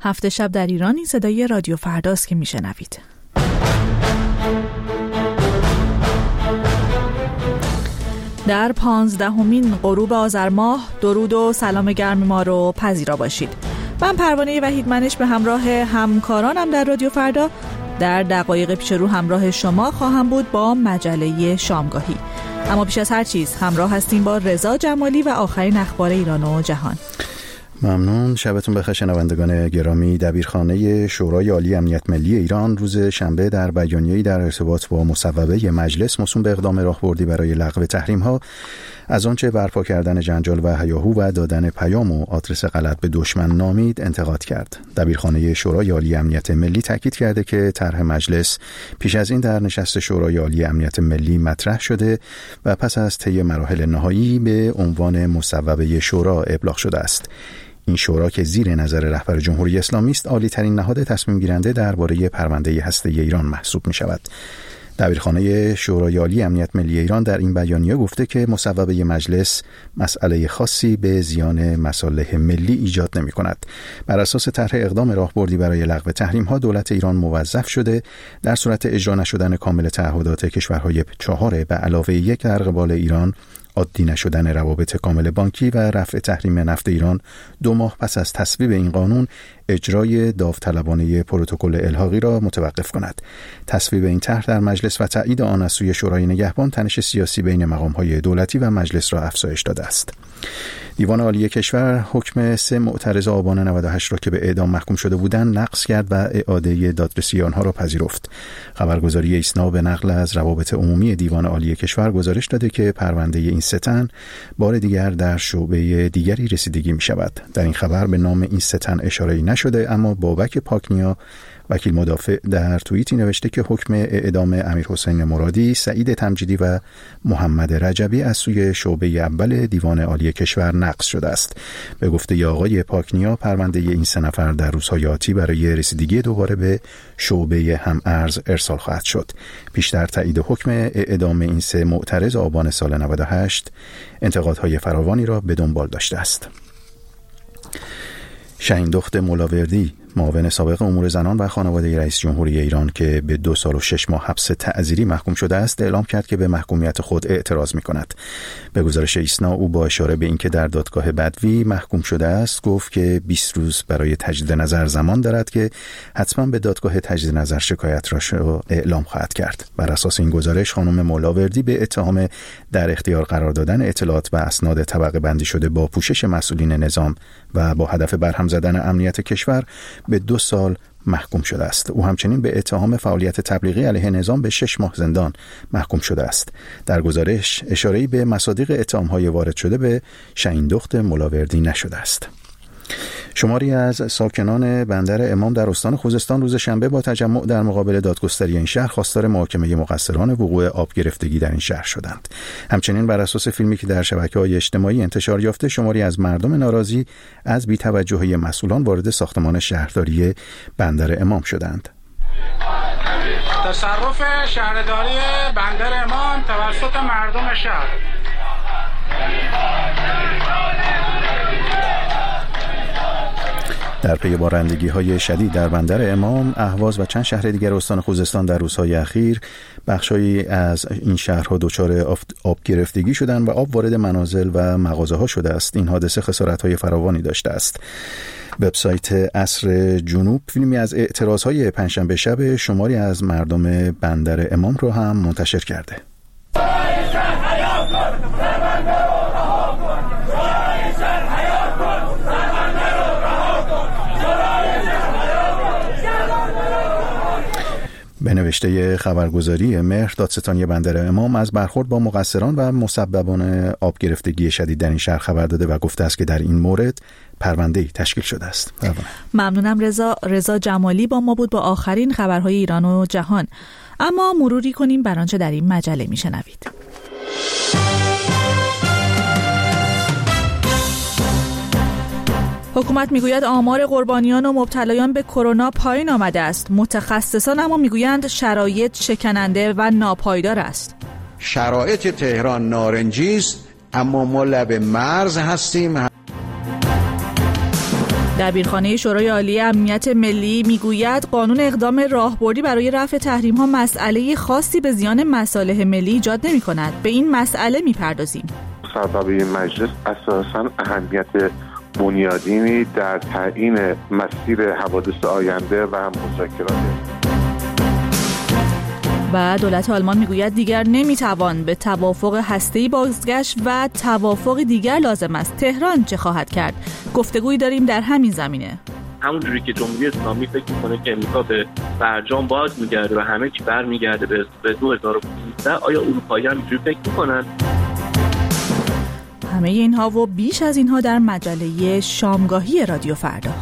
هفته شب در ایران این صدای رادیو فرداست که میشنوید. در 15مین غروب آذر ماه درود و سلام گرم ما رو پذیرا باشید. من پروانه وحیدمنش به همراه همکارانم در رادیو فردا در دقایق پیش رو همراه شما خواهم بود با مجله شامگاهی. اما پیش از هر چیز همراه هستیم با رضا جمالی و آخرین اخبار ایران و جهان. ممنون. شبتون بخیر شنوندگان گرامی. دبیرخانه شورای عالی امنیت ملی ایران روز شنبه در بیانیه‌ای در ارتباط با مصوبه مجلس موسوم به اقدام راهبردی برای لغو تحریم‌ها از آنچه برپا کردن جنجال و هیاهو و دادن پیام و آدرس غلط به دشمن نامید انتقاد کرد. دبیرخانه شورای عالی امنیت ملی تاکید کرده که طرح مجلس پیش از این در نشست شورای عالی امنیت ملی مطرح شده و پس از طی مراحل نهایی به عنوان مصوبه شورا ابلاغ شده است. این شورا که زیر نظر رهبر جمهوری اسلامی است، عالی ترین نهاد تصمیم گیرنده درباره پرونده هسته‌ای ایران محسوب می شود. دبیرخانه شورای عالی امنیت ملی ایران در این بیانیه گفته که مصوبه مجلس مسئله خاصی به زیان مصالح ملی ایجاد نمی کند. بر اساس طرح اقدام راهبردی برای لغو تحریم ها دولت ایران موظف شده در صورت اجرا نشدن کامل تعهدات کشورهای 4 به علاوه 1 در قبال ایران، عادی نشدن روابط کامل بانکی و رفع تحریم نفت ایران 2 ماه پس از تصویب این قانون اجرای داوطلبانه پروتکل الحاقی را متوقف کند. تصویب این طرح در مجلس و تایید آن از سوی شورای نگهبان تنش سیاسی بین مقام‌های دولتی و مجلس را افزایش داده است. دیوان عالی کشور حکم 3 معترض آبان 98 را که به اعدام محکوم شده بودند نقض کرد و اعاده دادرسی آنها را پذیرفت. خبرگزاری ایسنا به نقل از روابط عمومی دیوان عالی کشور گزارش داده که پرونده این 3 تن بار دیگر در شعبه دیگری رسیدگی می شود. در این خبر به نام این 3 تن اشاره‌ای نشده، اما بابک پاکنیا وکیل مدافع در توییتی نوشته که حکم اعدام امیرحسین مرادی، سعید تمجیدی و محمد رجبی از سوی شعبه اول دیوان عالی کشور نقض شده است. به گفته آقای پاکنیا پرونده این 3 نفر در روزهای آتی برای رسیدگی دوباره به شعبه هم‌ارز ارسال خواهد شد. پیشتر تایید حکم اعدام این 3 معترض آبان سال 98 انتقادهای فراوانی را به دنبال داشته است. شهیندخت ملاوردی، معاون سابق امور زنان و خانواده رئیس جمهوری ایران که به 2 سال و 6 ماه حبس تعزیری محکوم شده است، اعلام کرد که به محکومیت خود اعتراض می‌کند. به گزارش ایسنا او با اشاره به اینکه در دادگاه بدوی محکوم شده است گفت که 20 روز برای تجدید نظر زمان دارد که حتما به دادگاه تجدید نظر شکایت را اعلام خواهد کرد. بر اساس این گزارش خانم ملاوردی به اتهام در اختیار قرار دادن اطلاعات و اسناد طبقه بندی شده با پوشش مسئولین نظام و با هدف برهم زدن امنیت کشور به 2 سال محکوم شده است. او همچنین به اتهام فعالیت تبلیغی علیه نظام به 6 ماه زندان محکوم شده است. در گزارش اشاره‌ای به مصادیق اتهام‌های وارد شده به شهیندخت ملاوردی نشده است. شماری از ساکنان بندر امام در استان خوزستان روز شنبه با تجمع در مقابل دادگستری این شهر خواستار محاکمه مقصران وقوع آب گرفتگی در این شهر شدند. همچنین بر اساس فیلمی که در شبکه‌های اجتماعی انتشار یافته، شماری از مردم ناراضی از بی‌توجهی مسئولان وارد ساختمان شهرداری بندر امام شدند. تصرف شهرداری بندر امام توسط مردم شهر. در پی بارندگی‌های شدید در بندر امام، اهواز و چند شهر دیگر استان خوزستان در روزهای اخیر بخشایی از این شهرها دچار آب گرفتگی شدند و آب وارد منازل و مغازه‌ها شده است. این حادثه خسارت‌های فراوانی داشته است. وبسایت عصر جنوب فیلمی از اعتراض‌های پنجشنبه شب شماری از مردم بندر امام را هم منتشر کرده. به نوشته خبرگزاری مهر، دادستانی بندر امام از برخورد با مقصران و مسببان آب گرفتگی شدید در این شهر خبر داده و گفته است که در این مورد پرونده‌ای تشکیل شده است. ممنونم رضا جمالی با ما بود با آخرین خبرهای ایران و جهان. اما مروری کنیم بر آنچه در این مجله میشنوید. حکومت میگوید آمار قربانیان و مبتلایان به کرونا پایین آمده است. متخصصان اما میگویند شرایط شکننده و ناپایدار است. شرایط تهران نارنجی است، اما ما لب مرز هستیم. دبیرخانه شورای عالی امنیت ملی میگوید قانون اقدام راهبردی برای رفع تحریم‌ها مسئله خاصی به زیان مصالح ملی ایجاد نمی‌کند. به این مسئله می‌پردازیم. مصوبه مجلس اساساً اهمیت بنیادینی در تعیین مسیر حوادث آینده و هم مذاکرات. و دولت آلمان میگوید دیگر نمیتوان به توافق هسته‌ای بازگشت و توافق دیگر لازم است. تهران چه خواهد کرد؟ گفتگویی داریم در همین زمینه. همونجوری که جمهوری اسلامی فکر میکنه که امریکا به برجام باز میگرده و همه چی برمیگرده به 2015، آیا اروپایی هم اینجوری فکر میکنن؟ همه اینها و بیش از اینها در مجله شامگاهی رادیو فردا.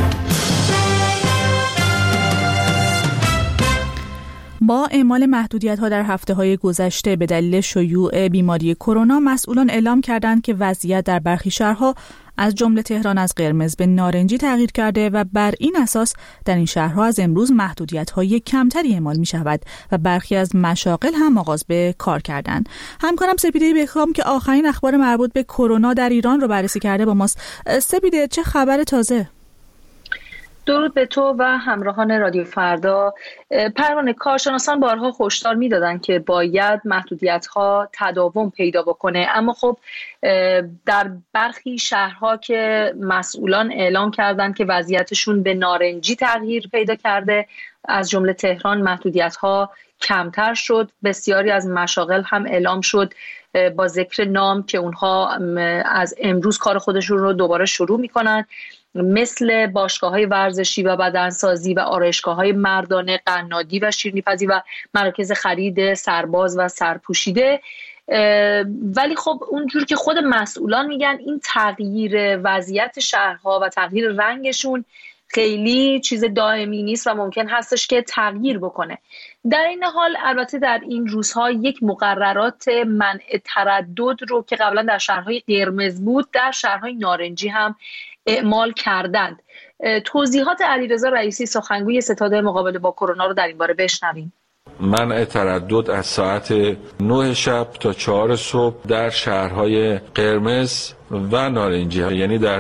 با اعمال محدودیت‌ها در هفته‌های گذشته به دلیل شیوع بیماری کرونا، مسئولان اعلام کردند که وضعیت در برخی شهرها از جمله تهران از قرمز به نارنجی تغییر کرده و بر این اساس در این شهرها از امروز محدودیت‌های کمتری اعمال می‌شود و برخی از مشاغل هم آغاز به کار کردند. همکارم سپیده بهکام که آخرین اخبار مربوط به کرونا در ایران رو بررسی کرده با ماست. سپیده، چه خبر تازه؟ درود به تو و همراهان رادیو فردا. پروانه، کارشناسان بارها هشدار میدادند که باید محدودیت‌ها تداوم پیدا بکنه، اما خب در برخی شهرها که مسئولان اعلام کردند که وضعیتشون به نارنجی تغییر پیدا کرده، از جمله تهران، محدودیت‌ها کمتر شد. بسیاری از مشاغل هم اعلام شد با ذکر نام که اونها از امروز کار خودشون رو دوباره شروع میکنن، مثل باشگاه‌های ورزشی و بدنسازی و آرایشگاه‌های مردانه، قنادی و شیرینی‌پزی و مراکز خرید سرباز و سرپوشیده. ولی خب اونجور که خود مسئولان میگن، این تغییر وضعیت شهرها و تغییر رنگشون خیلی چیز دائمی نیست و ممکن هستش که تغییر بکنه. در این حال البته در این روزها یک مقررات منع تردد رو که قبلا در شهرهای قرمز بود در شهرهای نارنجی هم اعمال کردند. توضیحات علیرضا رئیسی، سخنگوی ستاد مقابله با کرونا، رو در این باره بشنویم. منع تردد از ساعت 9 شب تا 4 صبح در شهرهای قرمز و نارنجی، یعنی در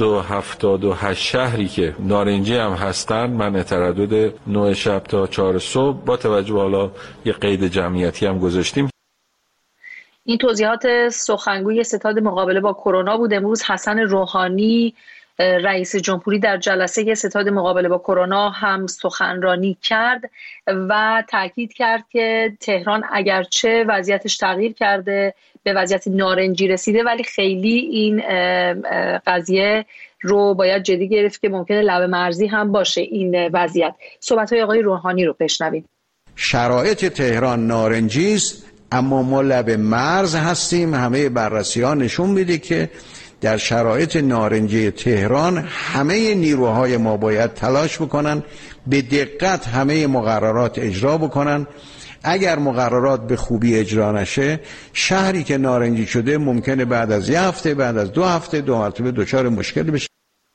278 شهری که نارنجی هم هستند منع تردد 9 شب تا 4 صبح. با توجه به حالا یه قید جمعیتی هم گذاشتیم. این توضیحات سخنگوی ستاد مقابله با کرونا بود. امروز حسن روحانی رئیس جمهوری در جلسه ستاد مقابله با کرونا هم سخنرانی کرد و تاکید کرد که تهران اگرچه وضعیتش تغییر کرده، به وضعیت نارنجی رسیده، ولی خیلی این قضیه رو باید جدی گرفت که ممکنه لبه مرزی هم باشه این وضعیت. صحبت‌های آقای روحانی رو بشنویم. شرایط تهران نارنجی است، اما ما لب مرز هستیم. همه بررسی‌ها نشون میده که در شرایط نارنجی تهران همه نیروهای ما باید تلاش بکنن، به دقت همه مقررات اجرا بکنن. اگر مقررات به خوبی اجرا نشه، شهری که نارنجی شده ممکنه بعد از 1 هفته، بعد از 2 هفته 2 مرتبه دچار مشکل بشه.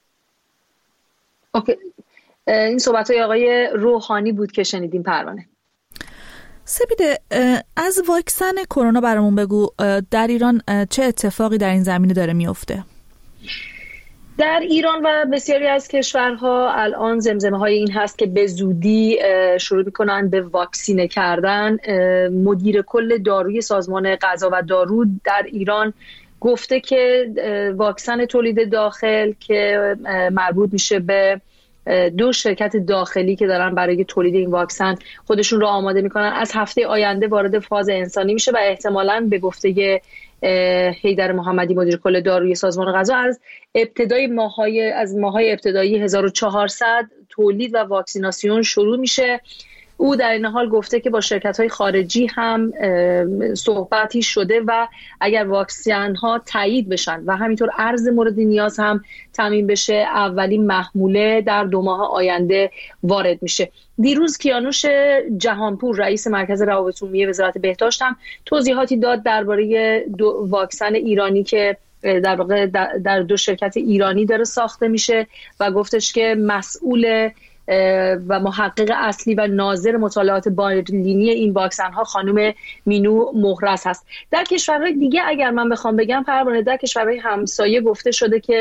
اوکی. این صحبت‌های آقای روحانی بود که شنیدیم. پروانه، سپیده، از واکسن کرونا برامون بگو، در ایران چه اتفاقی در این زمینه داره میفته؟ در ایران و بسیاری از کشورها الان زمزمه‌های این هست که به زودی شروع می‌کنن به واکسینه کردن. مدیر کل داروی سازمان غذا و دارو در ایران گفته که واکسن تولید داخل که مربوط میشه به 2 شرکت داخلی که دارن برای تولید این واکسن خودشون رو آماده میکنن، از هفته آینده وارد فاز انسانی میشه و احتمالاً به گفته حیدر محمدی مدیر کل داروی سازمان غذا از ماه‌های ابتدایی 1400 تولید و واکسیناسیون شروع میشه. او در این حال گفته که با شرکت‌های خارجی هم صحبتی شده و اگر واکسن ها تایید بشن و همینطور عرض مورد نیاز هم تامین بشه، اولین محموله در 2 ماه آینده وارد میشه. دیروز کیانوش جهانپور رئیس مرکز روابط عمومی وزارت بهداشت هم توضیحاتی داد درباره واکسن ایرانی که در واقع در 2 شرکت ایرانی داره ساخته میشه و گفتش که مسئول و محقق اصلی و ناظر مطالعات بالینی این واکسن ها خانم مینو مهرز هست. در کشورهای دیگه اگر من بخوام بگم، پروانه، در کشورهای همسایه گفته شده که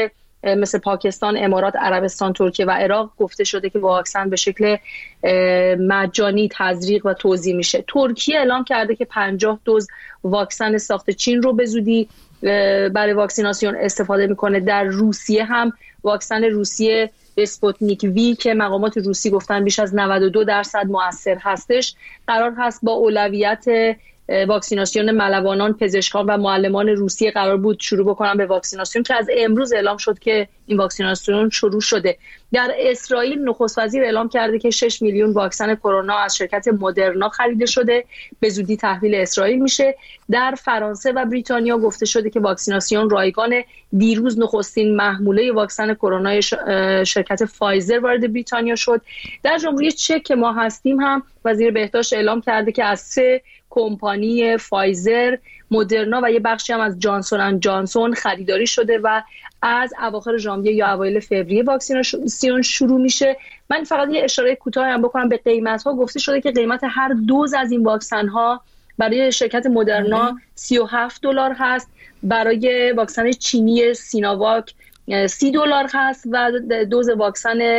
مثل پاکستان، امارات، عربستان، ترکیه و عراق گفته شده که واکسن به شکل مجانی تزریق و توزیع میشه. ترکیه اعلام کرده که 50 دوز واکسن ساخت چین رو به زودی برای واکسیناسیون استفاده میکنه. در روسیه هم واکسن روسیه اسپوتنیک وی که مقامات روسی گفتن بیش از 92% مؤثر هستش، قرار هست با اولویت واکسیناسیون ملوانان، پزشکان و معلمان روسیه قرار بود شروع بکنن به واکسیناسیون که از امروز اعلام شد که این واکسیناسیون شروع شده. در اسرائیل نخست وزیر اعلام کرده که 6 میلیون واکسن کرونا از شرکت مدرنا خریده شده، به زودی تحویل اسرائیل میشه. در فرانسه و بریتانیا گفته شده که واکسیناسیون رایگان. دیروز نخستین محموله واکسن کرونا شرکت فایزر وارد بریتانیا شد. در جمهوری چک که ما هستیم هم وزیر بهداشت اعلام کرده که از 3 کمپانی فایزر، مدرنا و یه بخشی هم از جانسون اند جانسون خریداری شده و از اواخر ژانویه یا اوایل فوریه واکسیناسیون شروع میشه. من فقط یه اشاره کوتاهی هم بکنم به قیمت ها. گفته شده که قیمت هر دوز از این واکسن ها برای شرکت مدرنا $37 هست، برای واکسن چینی سیناواک $30 هست و دوز واکسن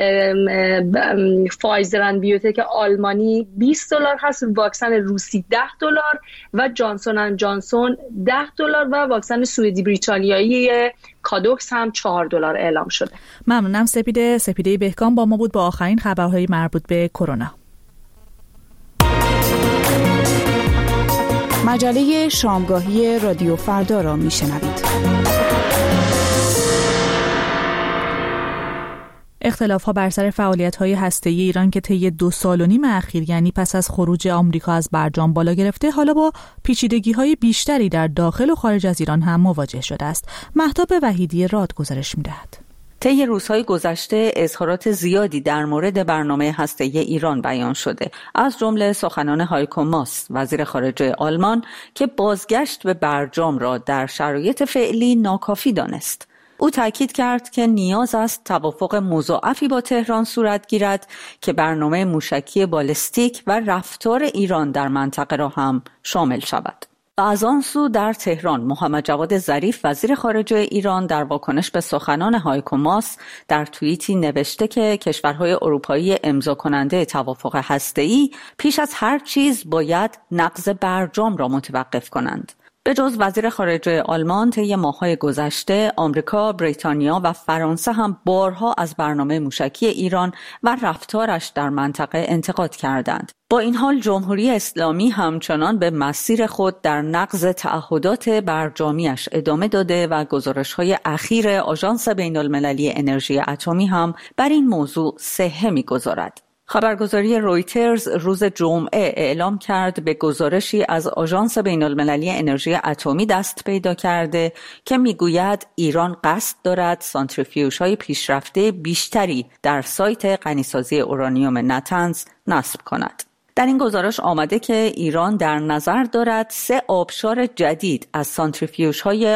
فایزر اند بیوتک آلمانی $20 هست، واکسن روسی $10 و جانسون اند جانسون $10 و واکسن سوئدی بریتانیایی کادوکس هم $4 اعلام شده. ممنونم. سپیده بهکام با ما بود با آخرین خبرهای مربوط به کرونا. مجله شامگاهی رادیو فردا را میشنوید. اختلاف‌ها بر سر فعالیت‌های هسته‌ای ایران که طی 2.5 سال اخیر، یعنی پس از خروج آمریکا از برجام بالا گرفته، حالا با پیچیدگی‌های بیشتری در داخل و خارج از ایران هم مواجه شده است. مهتاب وحیدی راد گزارش می‌دهد. طی روزهای گذشته اظهارات زیادی در مورد برنامه هسته‌ای ایران بیان شده، از جمله سخنان هایکو ماس وزیر خارجه آلمان که بازگشت به برجام را در شرایط فعلی ناکافی دانست. او تاکید کرد که نیاز است توافق مضاعفی با تهران صورت گیرد که برنامه موشکی بالستیک و رفتار ایران در منطقه را هم شامل شود. و از آن سو در تهران محمد جواد ظریف وزیر خارجه ایران در واکنش به سخنان هایکو ماس در توییتی نوشته که کشورهای اروپایی امضا کننده توافق هسته‌ای پیش از هر چیز باید نقض برجام را متوقف کنند. به جز وزیر خارجه آلمان، طی ماه‌های گذشته آمریکا، بریتانیا و فرانسه هم بارها از برنامه موشکی ایران و رفتارش در منطقه انتقاد کردند. با این حال جمهوری اسلامی همچنان به مسیر خود در نقض تعهدات برجامیش ادامه داده و گزارش‌های اخیر آژانس بین‌المللی انرژی اتمی هم بر این موضوع صحه می‌گذارد. خبرگزاری رویترز روز جمعه اعلام کرد به گزارشی از آژانس بین‌المللی انرژی اتمی دست پیدا کرده که میگوید ایران قصد دارد سانتریفیوژهای پیشرفته بیشتری در سایت غنیسازی اورانیوم نتنز نصب کند. در این گزارش آمده که ایران در نظر دارد 3 آبشار جدید از سانتریفیوژهای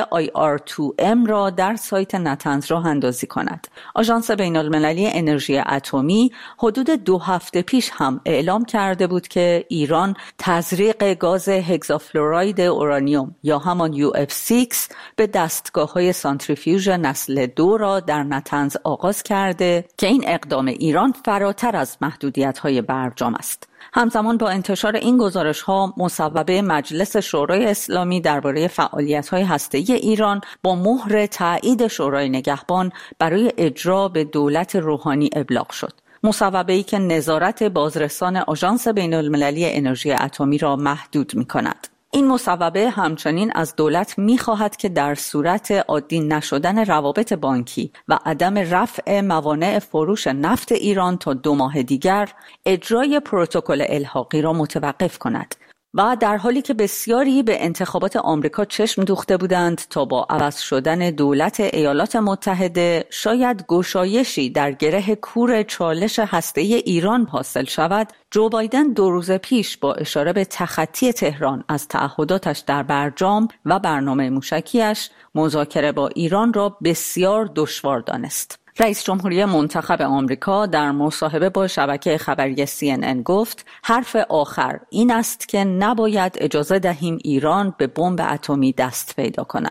IR2M را در سایت نتنز راه اندازی کند. آژانس بین‌المللی انرژی اتمی حدود 2 هفته پیش هم اعلام کرده بود که ایران تزریق گاز هگزافلوراید اورانیوم یا همان UF6 به دستگاه‌های سانتریفیوژ نسل 2 را در نتنز آغاز کرده که این اقدام ایران فراتر از محدودیت‌های برجام است. همزمان با انتشار این گزارش‌ها، مصوبه مجلس شورای اسلامی درباره فعالیت‌های هسته‌ای ایران با مهر تایید شورای نگهبان برای اجرا به دولت روحانی ابلاغ شد. مصوبه‌ای که نظارت بازرسان آژانس بین‌المللی انرژی اتمی را محدود می‌کند. این مصوبه همچنین از دولت می‌خواهد که در صورت عادی نشدن روابط بانکی و عدم رفع موانع فروش نفت ایران تا 2 ماه دیگر اجرای پروتکل الحاقی را متوقف کند. و در حالی که بسیاری به انتخابات آمریکا چشم دوخته بودند تا با عوض شدن دولت ایالات متحده شاید گشایشی در گره کور چالش هسته‌ای ایران حاصل شود، جو بایدن 2 روز پیش با اشاره به تخطی تهران از تعهداتش در برجام و برنامه موشکیش مذاکره با ایران را بسیار دشوار دانست. رئیس جمهوری منتخب آمریکا در مصاحبه با شبکه خبری CNN گفت حرف آخر این است که نباید اجازه دهیم ایران به بمب اتمی دست پیدا کند.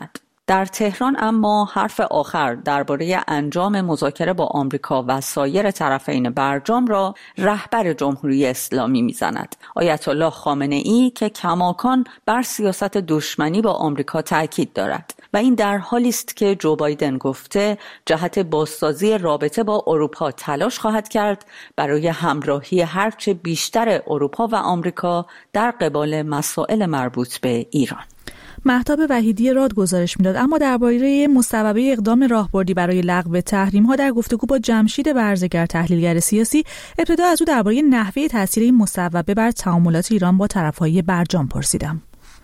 در تهران اما حرف آخر درباره انجام مذاکره با آمریکا و سایر طرفین برجام را رهبر جمهوری اسلامی میزند. آیت الله خامنه‌ای که کماکان بر سیاست دشمنی با آمریکا تاکید دارد و این در حالی است که جو بایدن گفته جهت بازسازی رابطه با اروپا تلاش خواهد کرد برای همراهی هرچه بیشتر اروپا و آمریکا در قبال مسائل مربوط به ایران. مهتاب وحیدی راد گزارش میداد. اما درباره مصوبه اقدام راهبردی برای لغو تحریم‌ها در گفتگو با جمشید برزگر تحلیلگر سیاسی، ابتدا از او درباره نحوه تاثیر این مصوبه بر تعاملات ایران با طرف‌های برجام پرسیدم.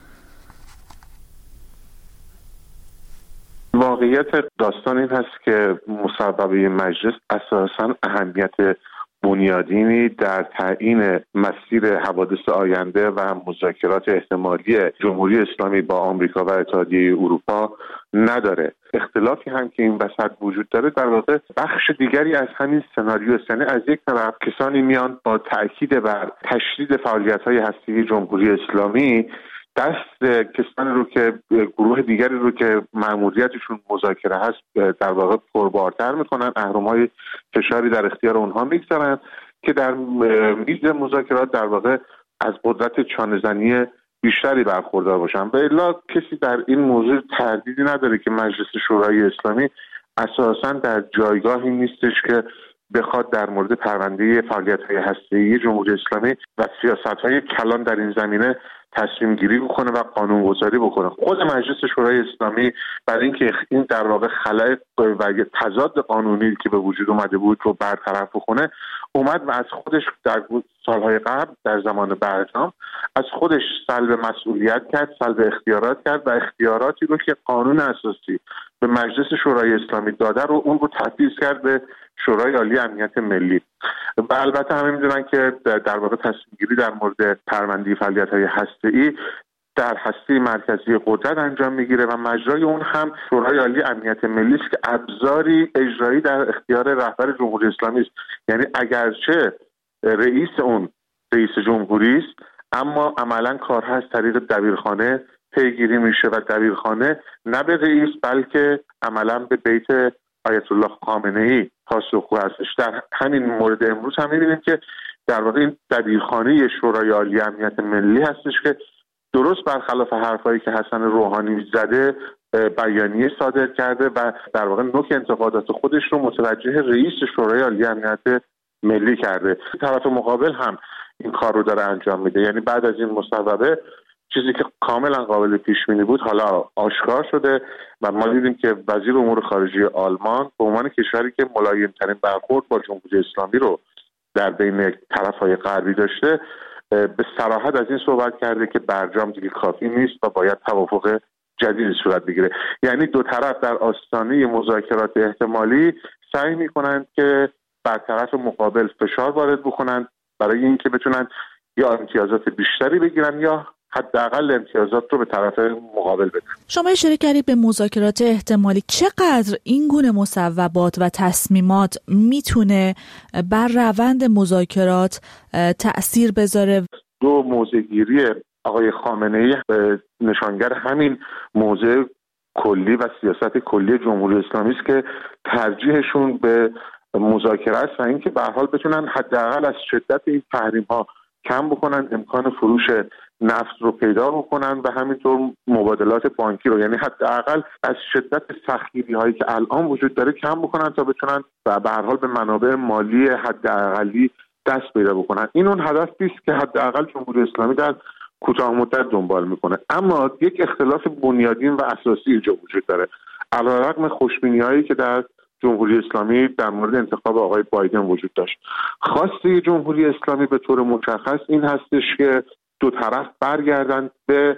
واقعیت داستان این هست که مصوبه مجلس اساساً اهمیت بنیادینی در تعیین مسیر حوادث آینده و مذاکرات احتمالی جمهوری اسلامی با آمریکا و اتحادیه اروپا نداره. اختلافی هم که این وسط وجود داره در واقع بخش دیگری از همین سناریو است. از یک طرف کسانی میان با تأکید بر تشدید فعالیت‌های هسته‌ای جمهوری اسلامی دست کسانی رو که گروه دیگری رو که مأموریتشون مذاکره هست در واقع پربارتر میکنن، اهرم‌های فشاری در اختیار اونها میگذارن که در میز مذاکرات در واقع از قدرت چانه‌زنی بیشتری برخوردار باشن. و الا کسی در این موضوع تردیدی نداره که مجلس شورای اسلامی اساساً در جایگاهی نیستش که بخواد در مورد پرونده فعالیت‌های هسته‌ای جمهوری اسلامی و سیاست‌های کلان در این زمینه تصمیم گیری بکنه و قانون گذاری بکنه. خود مجلس شورای اسلامی برای اینکه این در واقع خلأ و تضاد قانونی که به وجود اومده بود رو برطرف بکنه، اومد و از خودش در سالهای قبل در زمان برجام از خودش سلب مسئولیت کرد، سلب اختیارات کرد و اختیاراتی رو که قانون اساسی به مجلس شورای اسلامی داده رو اون رو تفویض کرد به شورای عالی امنیت ملی. و البته همه میدونن که در واقع تصمیم گیری در مورد پرونده فعالیت‌های هسته‌ای در هسته مرکزی قدرت انجام میگیره و مجرای اون هم شورای عالی امنیت ملی است که ابزاری اجرایی در اختیار رهبر جمهوری اسلامی است. یعنی اگرچه رئیس اون رئیس جمهوری است، اما عملاً کارها از طریق دبیرخانه پیگیری میشه و دبیرخانه نه به رئیس بلکه عملاً به بیت آیت الله خامنه‌ای پاسخگو هستش. در همین مورد امروز هم می‌بینیم که در واقع این دبیرخانه شورای عالی امنیت ملی هستش که درست برخلاف حرفایی که حسن روحانی زده بیانیه صادر کرده و در واقع نوک انتقادات خودش رو متوجه رئیس شورای عالی امنیت ملی کرده. طرف مقابل هم این کار رو داره انجام میده. یعنی بعد از این مصوبه چیزی که کاملا قابل پیش بینی بود حالا آشکار شده و ما دیدیم که وزیر امور خارجه آلمان به عنوان کشوری که ملایم‌ترین برخورد با جمهوری اسلامی رو در بین طرف‌های غربی داشته به صراحت از این صحبت کرده که برجام دیگه کافی نیست و باید توافق جدیدی صورت بگیره. یعنی دو طرف در آستانه مذاکرات احتمالی سعی می‌کنند که بر طرف مقابل فشار وارد بکنند برای اینکه بتونن یا امتیازات بیشتری بگیرن یا حداقل امتیازات رو به طرف مقابل بدن. شما اشاره کردید به مذاکرات احتمالی. چقدر این گونه مصوبات و تصمیمات میتونه بر روند مذاکرات تأثیر بذاره؟ دو موضع‌گیری آقای خامنه‌ای نشانگر همین موضع کلی و سیاست کلی جمهوری اسلامی است که ترجیحشون به مذاکره است و اینکه به هر حال بتونن حداقل از شدت این تحریم‌ها کم بکنن، امکان فروش نفت رو پیدا بکنن و همینطور مبادلات بانکی رو، یعنی حداقل از شدت سختگیری هایی که الان وجود داره کم بکنن تا بتونن و به هر حال به منابع مالی حداقلی دست پیدا بکنن. این اون هدفی است که حداقل جمهوری اسلامی در کوتاه مدت دنبال میکنه. اما یک اختلاف بنیادین و اساسی اینجا وجود داره. علیرغم خوشبینی‌هایی که در جمهوری اسلامی در مورد انتخاب آقای بایدن وجود داشت، خواسته جمهوری اسلامی به طور مشخص این هستش که دو طرف برگردن به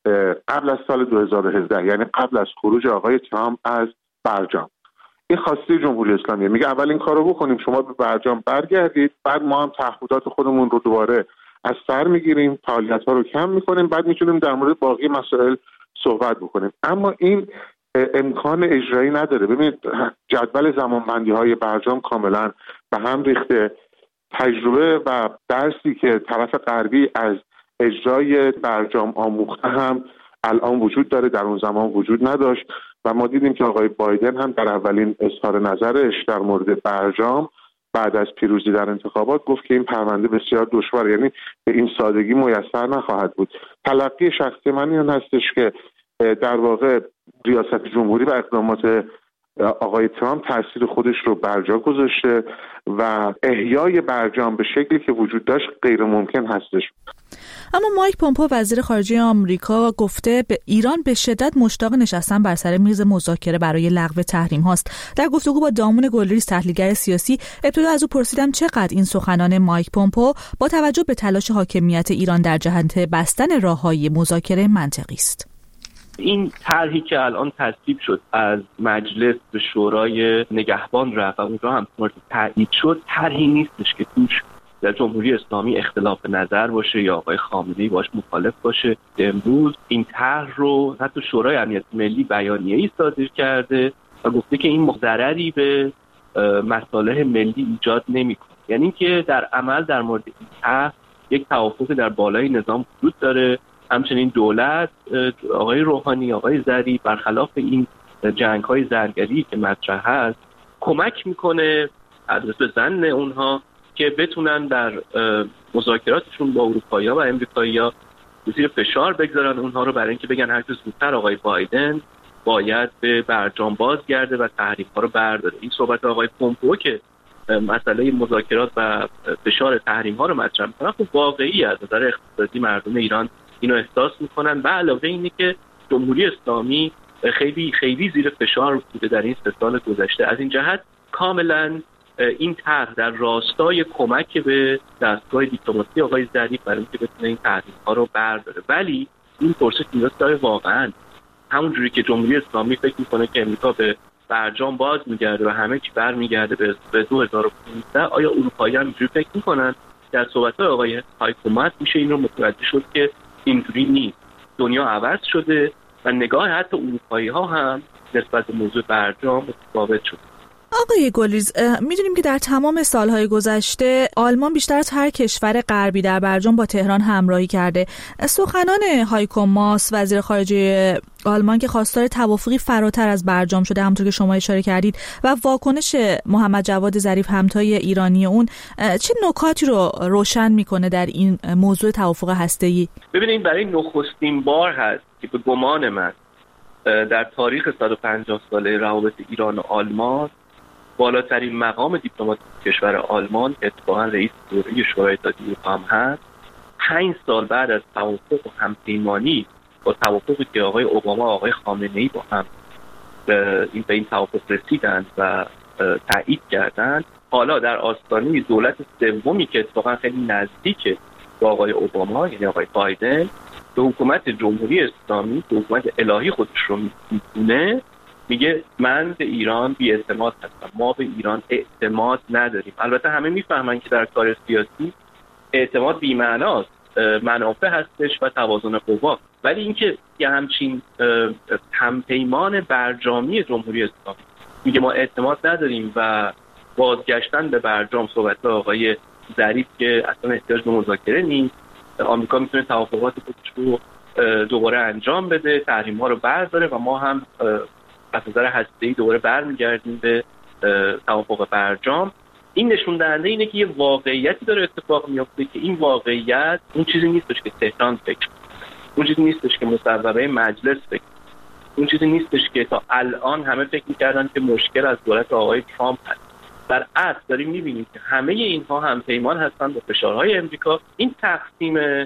قبل از سال 2017، یعنی قبل از خروج آقای ترامپ از برجام. این خواسته جمهوری اسلامی میگه اول این کارو بکنیم، شما به برجام برگردید، بعد ما هم تعهدات خودمون رو دوباره از سر میگیریم، فعالیت‌ها رو کم میکنیم، بعد میتونیم در مورد باقی مسائل صحبت بکنیم. اما این امکان اجرایی نداره. ببینید جدول زمانبندی‌های برجام کاملا به هم ریخته. تجربه و درسی که طرف غربی از اجرای برجام آموخته هم الان وجود داره، در اون زمان وجود نداشت و ما دیدیم که آقای بایدن هم در اولین اظهار نظرش در مورد برجام بعد از پیروزی در انتخابات گفت که این پرونده بسیار دشوار، یعنی به این سادگی میسر نخواهد بود. تلقی شخصی من این هستش که در واقع ریاست جمهوری و اقدامات آقای ترامپ تاثیر خودش رو برجا گذاشته و احیای برجام به شکلی که وجود داشت غیر ممکن هستش. اما مایک پومپو وزیر خارجه آمریکا گفته به ایران به شدت مشتاق نشستن بر سر میز مذاکره برای لغو تحریم هاست. در گفتگو با دامون گلریز تحلیلگر سیاسی ابتدا از او پرسیدم چقدر این سخنان مایک پومپو با توجه به تلاش حاکمیت ایران در جهت بستن راههای مذاکره منطقی است. این طرحی که الان تصویب شد از مجلس به شورای نگهبان رفت و اونجا هم تایید شد، طرحی نیستش که توش در جمهوری اسلامی اختلاف نظر باشه یا آقای خامنه‌ای باش مخالف باشه. امروز این طرح رو حتی شورای امنیت ملی بیانیه‌ای صادر کرده و گفته که این ضرری به مصالح ملی ایجاد نمی‌کنه. یعنی که در عمل در مورد این طرح یک توافق در بالای نظام وجود داره. همچنین دولت، آقای روحانی، آقای ظریف برخلاف این جنگ‌های زرگری که مطرح هست کمک میکنه ادرس بزنن اونها که بتونن در مذاکراتشون با اروپایی‌ها و امریکایی‌ها زیر فشار بگذارن اونها رو برای اینکه بگن هر چه زودتر آقای بایدن باید به برجام بازگرده و تحریم‌ها رو برداره. این صحبت آقای پومپو که مسئله مذاکرات و فشار تحریم‌ها رو مطرح می‌کنه خب واقعی از نظر اقتصادی مردم ایران اینو احساس میکنن و علاوه اینه که جمهوری اسلامی خیلی زیر فشار بوده در این 3 سال گذشته. از این جهت کاملا این طرح در راستای کمک به دستگاه دیپلماسی آقای ظریف برای اینکه بتونه این تحریم‌ها رو برداره، ولی این فرصت نیاز داره واقعا همونجوری که جمهوری اسلامی فکر میکنه که امریکا به برجام باز میگرده و همه چی برمیگرده به 2015. آیا اروپایی‌ها هم اینجوری فکر میکنن؟ در صحبت‌های آقای هایکو میشه این رو متوجه شد که اینجوری نیست. دنیا عوض شده و نگاه حتی اروپایی‌ها هم نسبت به موضوع برجام متفاوت شده. آقای گلریز، میدونیم که در تمام سالهای گذشته آلمان بیشتر از هر کشور غربی در برجام با تهران همراهی کرده. سخنان هایکو ماس وزیر خارجه آلمان که خواستار توافقی فراتر از برجام شده همونطور که شما اشاره کردید و واکنش محمد جواد ظریف همتای ایرانی اون چه نکاتی رو روشن میکنه در این موضوع توافق هسته‌ای؟ ببینید برای نخستین بار هست که به گمان من در تاریخ 150 ساله روابط ایران و آلمان بالاترین مقام دیپلماتیک کشور آلمان اتفاقا رئیس دوره شورای اتحادیه اروپا هم هست 5 سال بعد از توافق و همپیمانی با توافقی که آقای اوباما و آقای خامنه‌ای با هم به این توافق رسیدند و تایید کردند، حالا در آستانه دولت سومی که اتفاقا خیلی نزدیک با آقای اوباما یعنی آقای بایدن به حکومت جمهوری اسلامی به حکومت الهی خودش رو می‌دونه، میگه من به ایران بی‌اعتماد هستم، ما به ایران اعتماد نداریم. البته همه میفهمن که در کار سیاسی اعتماد بی‌معناست، منافع هستش و توازن قوا، ولی اینکه یه همچین همپیمان برجامی جمهوری اسلامی میگه ما اعتماد نداریم و بازگشتن به برجام صحبت آقای ظریف که اصلا احتیاج به مذاکره نیست، آمریکا میتونه توافقات خودش رو دوباره انجام بده، تحریم‌ها رو برداره و ما هم از نظر هسته‌ای دوباره برمیگردیم به توافق برجام. این نشون دهنده اینه که یه واقعیتی داره اتفاق میفته که این واقعیت اون چیزی نیستش که تهران فکر کنه، اون چیزی نیستش که مصوبه مجلس فکر کنه، اون چیزی نیستش که تا الان همه فکر می‌کردن که مشکل از دولت آقای ترامپ هست. در اصل داریم می‌بینیم که همه اینها همپیمان هستن با فشارهای امریکا. این تقسیم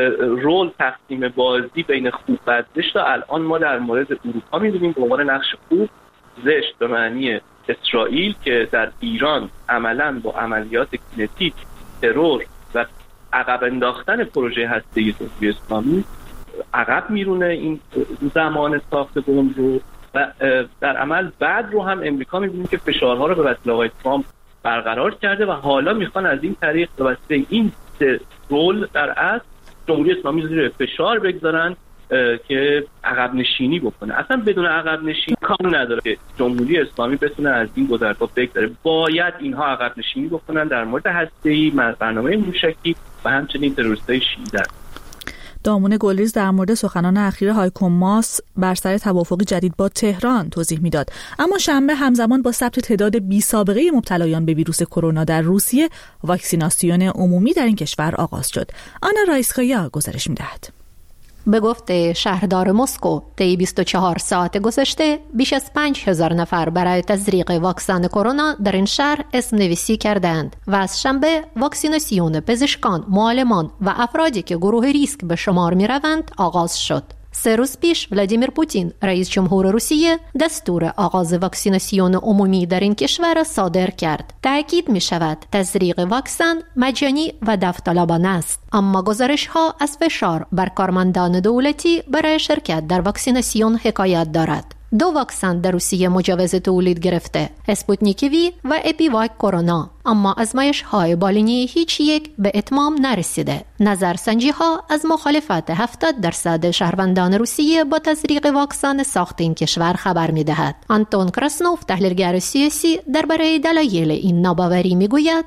تقسیم بازی بین خوب و زشت الان ما در مورد اروپا می‌بینیم به عنوان نقش خوب، زشت به معنی اسرائیل که در ایران عملاً با عملیات کینتیک، ترور و عقب انداختن پروژه هسته‌ای جمهوری اسلامی عقب میرونه این زمان ساخت بمب رو و در عمل بعد رو هم امریکا می‌بینیم که فشارها رو به وسیله آقای ترامپ برقرار کرده و حالا میخوان از این طریق به وسیله این رول در اصل جمهوری اسلامی زیر فشار بگذارن که عقب نشینی بکنه. اصلا بدون عقب نشینی کار نداره که جمهوری اسلامی بتونه از این گذرگاه بگذره. باید اینها عقب نشینی بکنن در مورد هسته‌ای، برنامه موشکی و همچنین تروریست‌های شیعه. دامون گلریز در مورد سخنان اخیر هایکو ماس بر سر توافقی جدید با تهران توضیح میداد. اما شنبه همزمان با ثبت تعداد بی سابقه مبتلایان به ویروس کرونا در روسیه، واکسیناسیون عمومی در این کشور آغاز شد. آنا رایسکایا گزارش میدهد. به گفته شهردار مسکو، طی 24 ساعت گذشته بیش از 5000 نفر برای تزریق واکسن کرونا در این شهر اسم نویسی کردند و از شنبه واکسیناسیون پزشکان، معلمان و افرادی که گروه ریسک به شمار می روند آغاز شد. 3 روز پیش ولادیمیر پوتین رئیس جمهور روسیه دستور آغاز واکسیناسیون عمومی در این کشور صادر کرد. تأکید می شود تزریق واکسن مجانی و داوطلبانه است، اما گزارش ها از فشار بر کارمندان دولتی برای شرکت در واکسیناسیون حکایت دارد. 2 واکسن در روسیه مجوز تولید گرفته، اسپوتنیک وی و اپیواک کرونا، اما آزمایش های بالینی هیچ یک به اتمام نرسیده. نظرسنجی ها از مخالفت 70% شهروندان روسیه با تزریق واکسن ساخت این کشور خبر می دهد. آنتون کراسنوف، تحلیلگر سیاسی، درباره دلایل این ناباوری می گوید: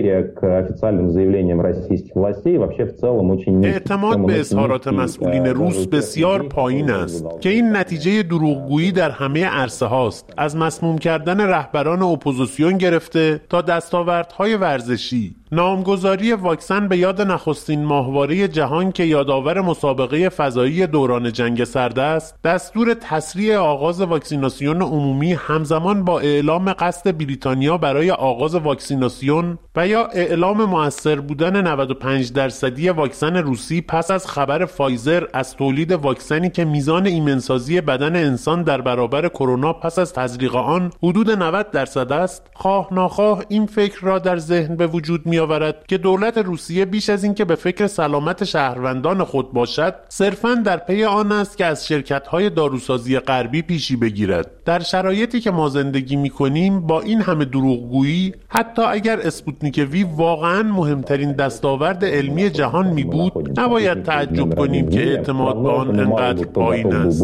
اعتماد به اظهارات مسئولین روس بسیار پایین است که این نتیجه دروغگویی در همه عرصه هاست، از مسموم کردن رهبران اپوزیسیون گرفته تا دستاوردهای ورزشی. نامگذاری واکسن به یاد نخستین ماهواره جهان که یادآور مسابقه فضایی دوران جنگ سرد است، دستور تسریع آغاز واکسیناسیون عمومی همزمان با اعلام قصد بریتانیا برای آغاز واکسیناسیون و یا اعلام مؤثر بودن 95% واکسن روسی پس از خبر فایزر از تولید واکسنی که میزان ایمنسازی بدن انسان در برابر کرونا پس از تزریق آن حدود 90% است، خواه ناخواه این فکر را در ذهن به وجود می آورد که دولت روسیه بیش از این که به فکر سلامت شهروندان خود باشد، صرفاً در پی آن است که از شرکت‌های داروسازی غربی پیشی بگیرد. در شرایطی که ما زندگی می‌کنیم با این همه دروغگویی، حتی اگر اسپوتنیک وی واقعاً مهمترین دستاورد علمی جهان می بود، نباید تعجب کنیم که اعتماد به آن انقدر پایین است.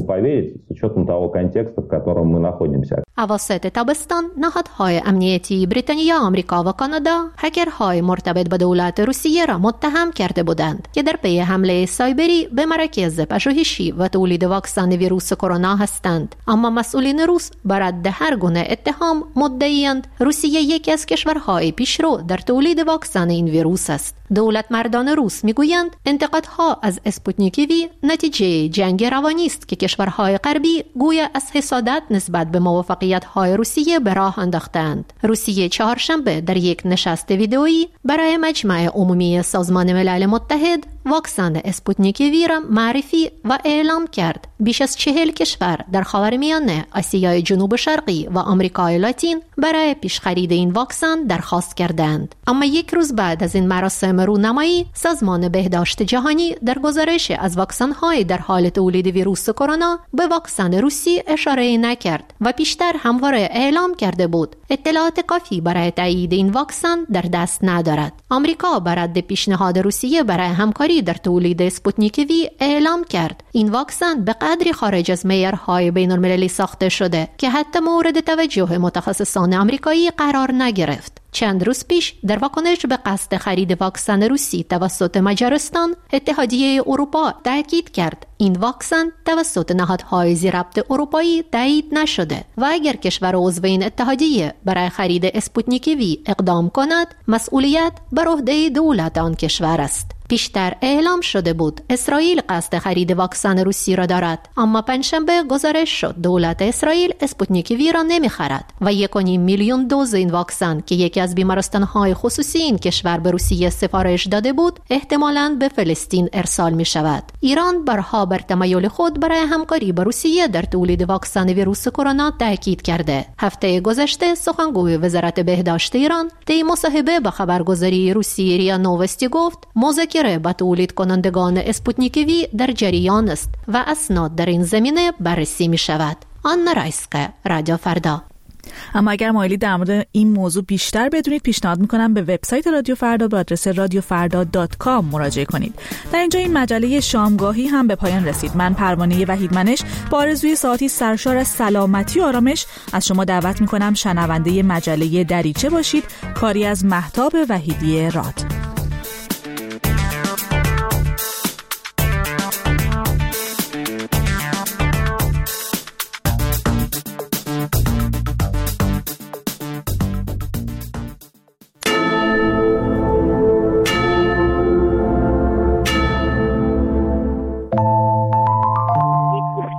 اواسط تابستان نهادهای امنیتی بریتانیا، آمریکا و کانادا هکرهای مرتبط با دولت روسیه را متهم کرده بودند که در پی حمله سایبری به مراکز پژوهشی و تولید واکسن ویروس کرونا هستند. اما مسئولین روس بر رد هر گونه اتهام مدعی‌اند روسیه یکی از کشورهای پیشرو در تولید واکسن این ویروس است. دولت مردان روس میگویند انتقادها از اسپوتنیک وی نتیجه جنگ روانی است که کشورهای غربی گویا از حسادت نسبت به موفقیت‌های روسیه به راه انداختند. روسیه چهارشنبه در یک نشست ویدئویی برای مجمع عمومی سازمان ملل متحد واکسن اسپوتنیک وی را معرفی و اعلام کرد. بیش از 40 کشور در خاورمیانه، آسیای جنوب شرقی و آمریکای لاتین برای پیشخرید این واکسن درخواست کردند. اما یک روز بعد از این مراسم رونمایی، سازمان بهداشت جهانی در گزارش از واکسن‌های در حال تولید ویروس کرونا به واکسن روسی اشاره نکرد و پیشتر همواره اعلام کرده بود اطلاعات کافی برای تایید این واکسن در دست ندارد. آمریکا بر رد پیشنهاد روسیه برای همکاری در تولید اسپوتنیک وی اعلام کرد این واکسن به قدری خارج از معیارهای بین‌المللی ساخته شده که حتی مورد توجه متخصصان آمریکایی قرار نگرفت. چند روز پیش در واکنش به قصد خرید واکسن روسی توسط مجارستان، اتحادیه اروپا تاکید کرد این واکسن توسط نهادهای ذی‌ربط اروپایی تایید نشده و اگر کشور عضو این اتحادیه برای خرید اسپوتنیک وی اقدام کند، مسئولیت بر عهده دولت آن کشور است. پیشتر اعلام شده بود اسرائیل قصد خرید واکسن روسی را دارد، اما پنجشنبه گزارش شد دولت اسرائیل اسپوتنیک وی را نمی‌خرد و 1.5 میلیون دوز این واکسن که یکی از بیمارستان‌های خصوصی این کشور به روسیه سفارش داده بود، احتمالاً به فلسطین ارسال می‌شود. ایران بارها بر تمایل خود برای همکاری با روسیه در تولید واکسن ویروس کرونا تاکید کرده. هفته گذشته سخنگوی وزارت بهداشت ایران طی مصاحبه با خبرگزاری روسی ریا نووستی گفت مذاکره با تولید کنندگان اسپوتنیک وی در جریان است و اسناد در این زمینه بررسی می شود. آنا رایسکایا، رادیو فردا. اما اگر مایلی در مورد این موضوع بیشتر بدونید، پیشنهاد میکنم به وبسایت رادیو فردا به آدرس radiofarda.com مراجعه کنید. در اینجا این مجله شامگاهی هم به پایان رسید. من پروانه وحیدمنش با آرزوی ساعتی سرشار از سلامتی و آرامش از شما دعوت میکنم شنونده مجله دریچه باشید. کاری از مهتاب وحیدی راد.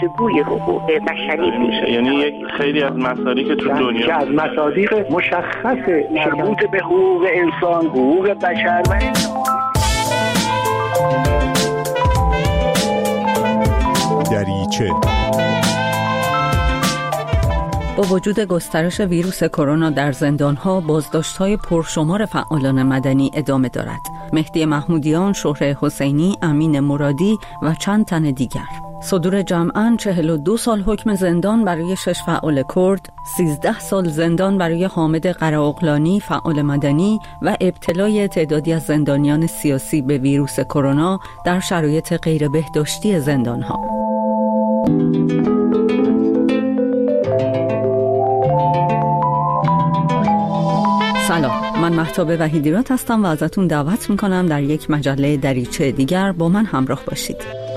گفتگوی حقوق بشری میشه. یعنی یک خیلی از مسائلی که تو دنیا که از مصادیق مشخص مربوط به حقوق انسان، حقوق بشر و دریچه. با وجود گسترش ویروس کرونا در زندان‌ها، بازداشت‌های پرشمار فعالان مدنی ادامه دارد. مهدی محمودیان، شهره حسینی، امین مرادی و چند تن دیگر. صدور جمعاً 42 سال حکم زندان برای 6 فعال کرد، 13 سال زندان برای حامد قره‌اغلانی فعال مدنی و ابتلای تعدادی از زندانیان سیاسی به ویروس کرونا در شرایط غیر بهداشتی زندان‌ها. سلام، من مهتاب وحیدیرات هستم و ازتون دعوت میکنم در یک مجله دریچه دیگر با من همراه باشید.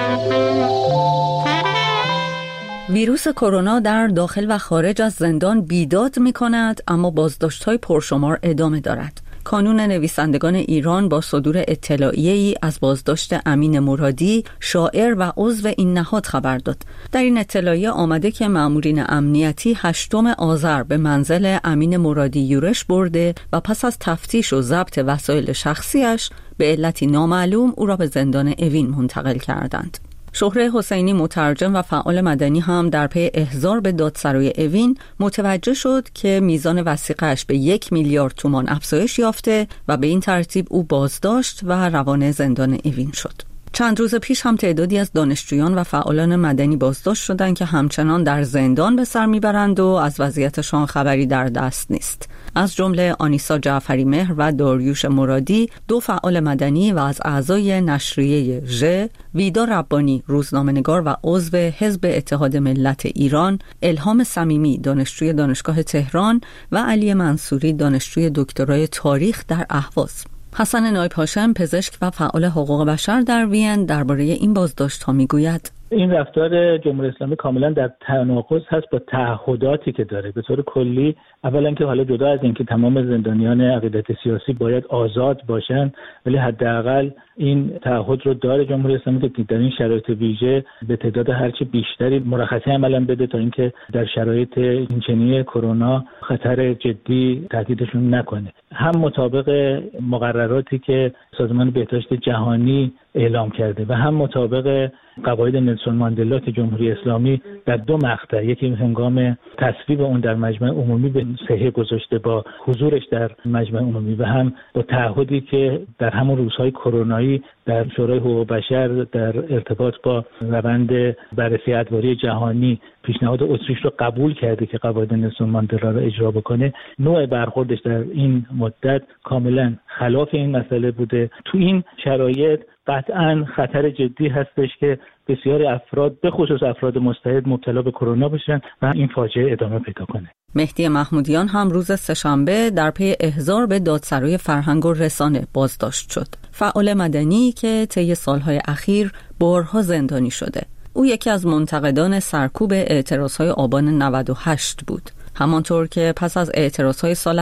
ویروس کرونا در داخل و خارج از زندان بیداد میکند، اما بازداشت‌های پرشمار ادامه دارد. کانون نویسندگان ایران با صدور اطلاعیه‌ای از بازداشت امین مرادی، شاعر و عضو این نهاد خبر داد. در این اطلاعیه آمده که مأمورین امنیتی 8 آذر به منزل امین مرادی یورش برده و پس از تفتیش و ضبط وسایل شخصیش به علتی نامعلوم او را به زندان اوین منتقل کردند. شهره حسینی، مترجم و فعال مدنی هم در پی احضار به دادسرای اوین متوجه شد که میزان وثیقه‌اش به 1 میلیارد تومان افزایش یافته و به این ترتیب او بازداشت و روانه زندان اوین شد. چند روز پیش هم تعدادی از دانشجویان و فعالان مدنی بازداشت شدند که همچنان در زندان به سر میبرند و از وضعیتشان خبری در دست نیست. از جمله آنیسا جعفری مهر و داریوش مرادی، 2 فعال مدنی و از اعضای نشریه ژ، ویدا ربانی، روزنامه‌نگار و عضو حزب اتحاد ملت ایران، الهام صمیمی، دانشجوی دانشگاه تهران و علی منصوری، دانشجوی دکترای تاریخ در اهواز. حسن نایب هاشم، پزشک و فعال حقوق بشر در وین، درباره این بازداشت‌ها میگوید: این رفتار جمهوری اسلامی کاملا در تناقض هست با تعهداتی که داره. به طور کلی، اولا که حالا جدا از اینکه تمام زندانیان عقیدت سیاسی باید آزاد باشن، ولی حداقل این تعهد رو داره جمهوری اسلامی که در این شرایط ویژه به تعداد هرچی بیشتری مرخصی عملا بده تا اینکه در شرایط اینچنینی کرونا خطر جدی تهدیدشون نکنه. هم مطابق مقرراتی که سازمان بهداشت جهانی اعلام کرده و هم مطابق قواعد نلسون ماندلا که جمهوری اسلامی در 2 مقطع، یکی هنگام تصویب اون در مجمع عمومی به صحه گذاشته با حضورش در مجمع عمومی و هم با تعهدی که در همون روزهای کرونایی در شورای حقوق بشر در ارتباط با روند بررسی ادواری جهانی پیشنهاد اتریش رو قبول کرده که قواعد نلسون ماندلا رو اجرا بکنه، نوع برخوردش در این مدت کاملا خلاف این مسئله بوده. تو این شرایط قطعاً خطر جدی هستش که بسیاری افراد، به خصوص افراد مستعد، مبتلا به کرونا بشن و این فاجعه ادامه پیدا کنه. مهدی محمودیان هم روز سه‌شنبه در پی احضار به دادسرای فرهنگ و رسانه بازداشت شد. فعال مدنی که طی سالهای اخیر بارها زندانی شده. او یکی از منتقدان سرکوب اعتراضهای آبان 98 بود. همانطور که پس از اعتراضهای سال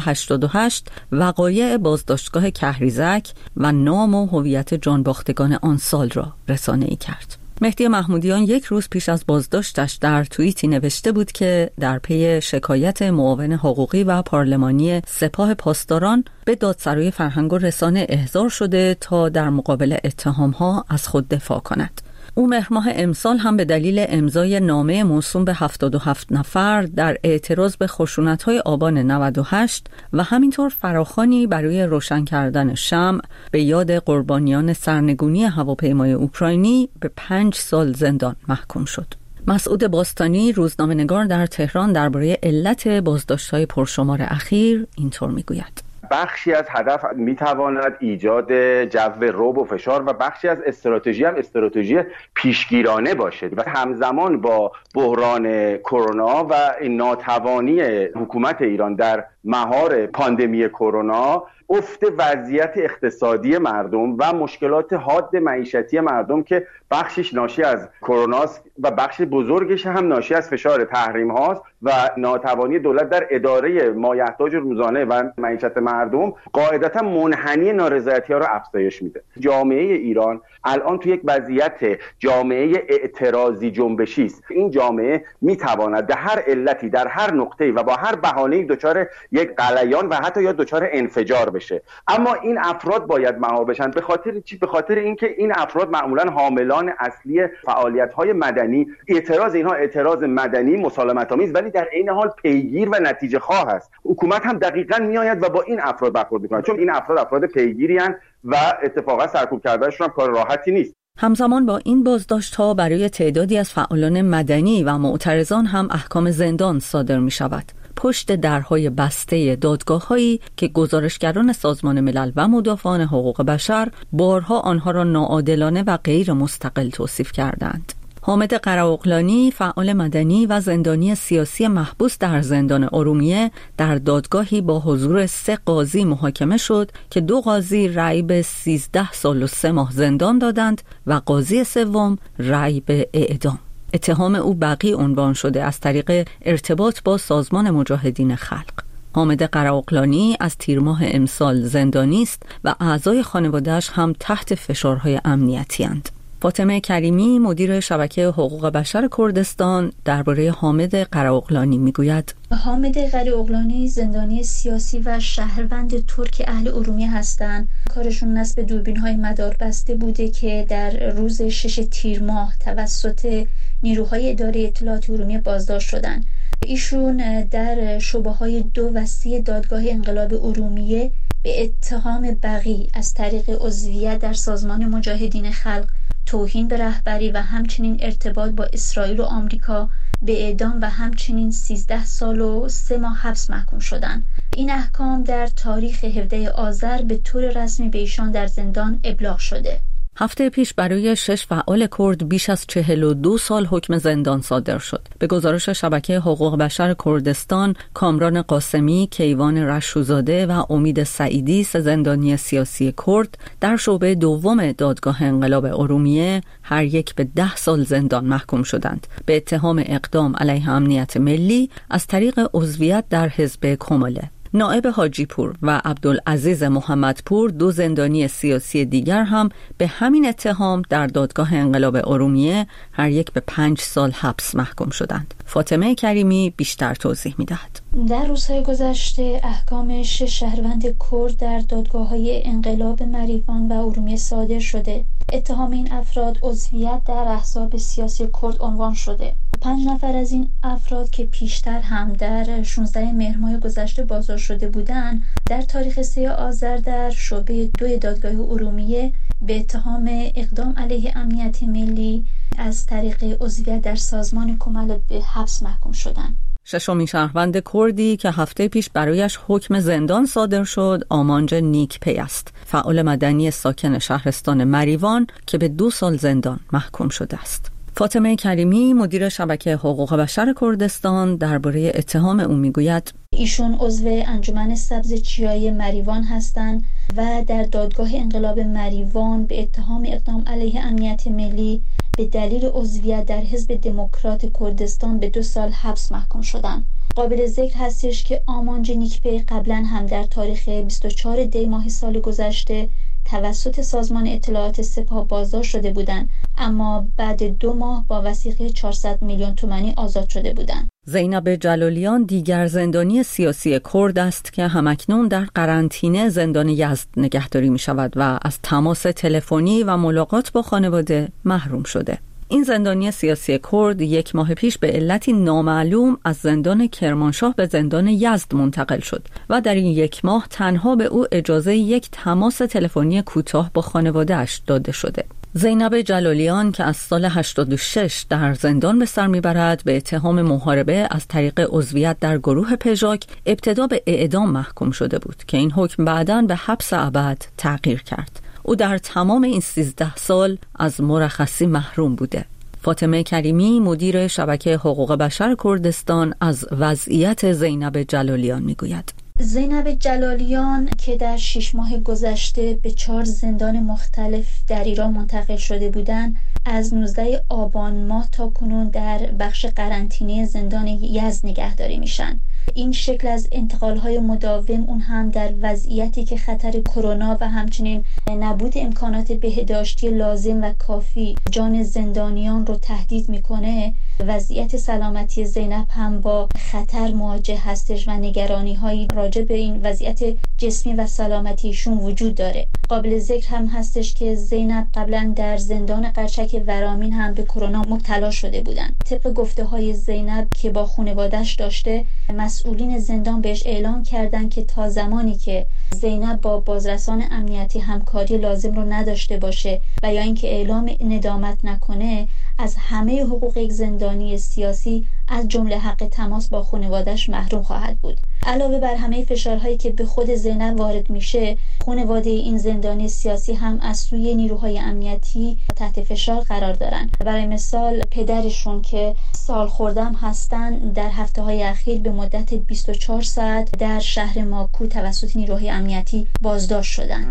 88 وقایع بازداشتگاه کهریزک و نام و هویت جانباختگان آن سال را رسانه‌ای کرد. مهدی محمودیان 1 روز پیش از بازداشتش در توییتی نوشته بود که در پی شکایت معاون حقوقی و پارلمانی سپاه پاسداران به دادسرای فرهنگ و رسانه احضار شده تا در مقابل اتهام‌ها از خود دفاع کند. او مهر ماه امسال هم به دلیل امضای نامه موسوم به 77 نفر در اعتراض به خشونت‌های آبان 98 و همینطور فراخوانی برای روشن کردن شمع به یاد قربانیان سرنگونی هواپیمای اوکراینی به 5 سال زندان محکوم شد. مسعود باستانی، روزنامه‌نگار در تهران، درباره علت بازداشت‌های پرشمار اخیر اینطور میگوید: بخشی از هدف میتواند ایجاد جو رعب و فشار و بخشی از استراتژی هم استراتژی پیشگیرانه باشد و همزمان با بحران کرونا و ناتوانی حکومت ایران در مهار پاندمی کرونا افت وضعیت اقتصادی مردم و مشکلات حاد معیشتی مردم که بخشش ناشی از کرونا است و بخش بزرگش هم ناشی از فشار تحریم هاست و ناتوانی دولت در اداره مایحتاج روزانه و معیشت مردم قاعدتا منحنی نارضایتی ها رو افزایش میده. جامعه ایران الان تو یک وضعیت جامعه اعتراضی جنبشی است. این جامعه میتواند در هر علتی در هر نقطه‌ای و با هر بهانه‌ای دچار یک غلیان و حتی یا دچار انفجار بشه، اما این افراد باید مهار بشن. به خاطر چی؟ به خاطر اینکه این افراد معمولا حاملان اصلی فعالیت‌های مدنی، اعتراض اینها اعتراض مدنی مسالمت‌آمیز ولی در عین حال پیگیر و نتیجه خواه است. حکومت هم دقیقاً میآید و با این افراد برخورد می‌کند، چون این افراد پیگیری اند و اتفاقا سرکوب کردنشون هم کار راحتی نیست. همزمان با این بازداشت‌ها برای تعدادی از فعالان مدنی و معترضان هم احکام زندان صادر می‌شود. پشت درهای بسته دادگاه‌هایی که گزارشگران سازمان ملل و مدافعان حقوق بشر بارها آنها را ناعادلانه و غیر مستقل توصیف کردند. حامد قراقلانی، فعال مدنی و زندانی سیاسی محبوس در زندان ارومیه، در دادگاهی با حضور 3 قاضی محاکمه شد که 2 قاضی رأی به 13 سال و 3 ماه زندان دادند و قاضی سوم رأی به اعدام. اتهام او بقی عنوان شده از طریق ارتباط با سازمان مجاهدین خلق. حامد قراقلانی از تیر ماه امسال زندانی است و اعضای خانواده‌اش هم تحت فشارهای امنیتی اند. فاطمه کریمی، مدیر شبکه حقوق بشر کردستان، درباره حامد قراقلانی میگوید: حامد قراقلانی زندانی سیاسی و شهروند ترک اهل ارومیه هستند. کارشون نصب دوربین‌های مداربسته بوده که در روز 6 تیر ماه توسط نیروهای اداره اطلاعات ارومیه بازداشت شدند. ایشون در شبهه‌های 2 و 3 دادگاه انقلاب ارومیه به اتهام بغی از طریق عضویت در سازمان مجاهدین خلق، توهین به رهبری و همچنین ارتباط با اسرائیل و آمریکا به اعدام و همچنین 13 سال و 3 ماه حبس محکوم شدند. این احکام در تاریخ 17 آذر به طور رسمی به ایشان در زندان ابلاغ شده. هفته پیش برای 6 فعال کرد بیش از 42 سال حکم زندان صادر شد. به گزارش شبکه حقوق بشر کردستان، کامران قاسمی، کیوان رشوزاده و امید سعیدی، 3 زندانی سیاسی کرد در شعبه دوم دادگاه انقلاب ارومیه، هر یک به 10 سال زندان محکوم شدند به اتهام اقدام علیه امنیت ملی از طریق عضویت در حزب کماله. نائب حاجی پور و عبدالعزیز محمدپور، 2 زندانی سیاسی دیگر هم به همین اتهام در دادگاه انقلاب ارومیه هر یک به 5 سال حبس محکوم شدند. فاطمه کریمی بیشتر توضیح می‌دهد. در روزهای گذشته احکام 6 شهروند کرد در دادگاه‌های انقلاب مریوان و ارومیه صادر شده. اتهام این افراد عضویت در احزاب سیاسی کرد عنوان شده. 5 نفر از این افراد که پیشتر هم در 16 مهر ماه گذشته بازداشت شده بودند، در تاریخ 3 آذر در شعبه 2 دادگاه ارومیه به اتهام اقدام علیه امنیت ملی از طریق عضویت در سازمان کماله به حبس محکوم شدند. 6مین شهروند کردی که هفته پیش برایش حکم زندان صادر شد، آمانج نیکپی است، فعال مدنی ساکن شهرستان مریوان که به 2 سال زندان محکوم شده است. فاطمه کریمی، مدیر شبکه حقوق بشر کردستان، درباره اتهام او میگوید: ایشون عضو انجمن سبز چیای مریوان هستند و در دادگاه انقلاب مریوان به اتهام اقدام علیه امنیت ملی به دلیل عضویت در حزب دموکرات کردستان به 2 سال حبس محکوم شدند. قابل ذکر هستش که آمانج نیکپی قبلا هم در تاریخ 24 دی ماه سال گذشته توسط سازمان اطلاعات سپاه بازداشت شده بودند، اما بعد 2 ماه با وثیقه 400 میلیون تومانی آزاد شده بودند. زینب جلالیان دیگر زندانی سیاسی کرد است که همکنون در قرنطینه زندان یزد نگهداری می شود و از تماس تلفنی و ملاقات با خانواده محروم شده. این زندانی سیاسی کرد 1 ماه پیش به علتی نامعلوم از زندان کرمانشاه به زندان یزد منتقل شد و در این 1 ماه تنها به او اجازه یک تماس تلفنی کوتاه با خانواده‌اش داده شده. زینب جلالیان که از سال 86 در زندان به سر میبرد، به اتهام محاربه از طریق عضویت در گروه پژاک ابتدا به اعدام محکوم شده بود که این حکم بعداً به حبس ابد تغییر کرد. او در تمام این 13 سال از مرخصی محروم بوده. فاطمه کریمی، مدیر شبکه حقوق بشر کردستان، از وضعیت زینب جلالیان میگوید: زینب جلالیان که در 6 ماه گذشته به 4 زندان مختلف در ایران منتقل شده بودند، از 19 آبان ماه تا کنون در بخش قرنطینه زندان یزد نگهداری میشن. این شکل از انتقال‌های مداوم، اون هم در وضعیتی که خطر کرونا و همچنین نبود امکانات بهداشتی لازم و کافی جان زندانیان رو تهدید میکنه، وضعیت سلامتی زینب هم با خطر مواجه هستش و نگرانی‌هایی راجع به این وضعیت جسمی و سلامتیشون وجود داره. قابل ذکر هم هستش که زینب قبلا در زندان قرچک ورامین هم به کرونا مبتلا شده بودن. طبق گفته‌های زینب که با خانواده‌اش داشته، مسئولین زندان بهش اعلام کردن که تا زمانی که زینب با بازرسان امنیتی همکاری لازم رو نداشته باشه و یا اینکه اعلام ندامت نکنه، از همه حقوق یک زندانی سیاسی از جمله حق تماس با خانواده‌اش محروم خواهد بود. علاوه بر همه فشارهایی که به خود زینب وارد میشه، خانواده این زندانی سیاسی هم از سوی نیروهای امنیتی تحت فشار قرار دارن. برای مثال پدرشون که سالخوردم هستن، در هفته‌های اخیر به مدت 24 ساعت در شهر ماکو توسط نیروهای امنیتی بازداشت شدن.